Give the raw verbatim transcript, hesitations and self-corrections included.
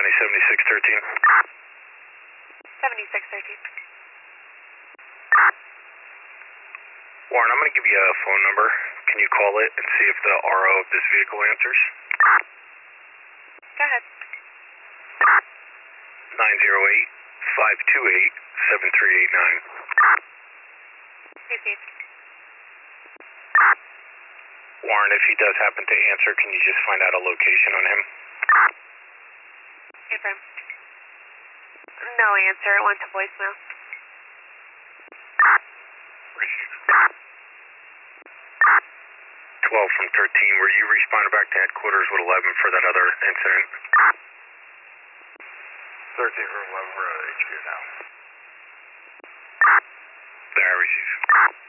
County, seventy-six thirteen. seventy-six thirteen. Warren, I'm going to give you a phone number. Can you call it and see if the R O of this vehicle answers? Go ahead. nine zero eight, five two eight, seven three eight nine. Proceed. Warren, if he does happen to answer, can you just find out a location on him? Affirm. No answer. It went to voicemail. twelve from thirteen, were you responding back to headquarters with eleven for that other incident? thirteen from eleven for H Q now. There, I receive.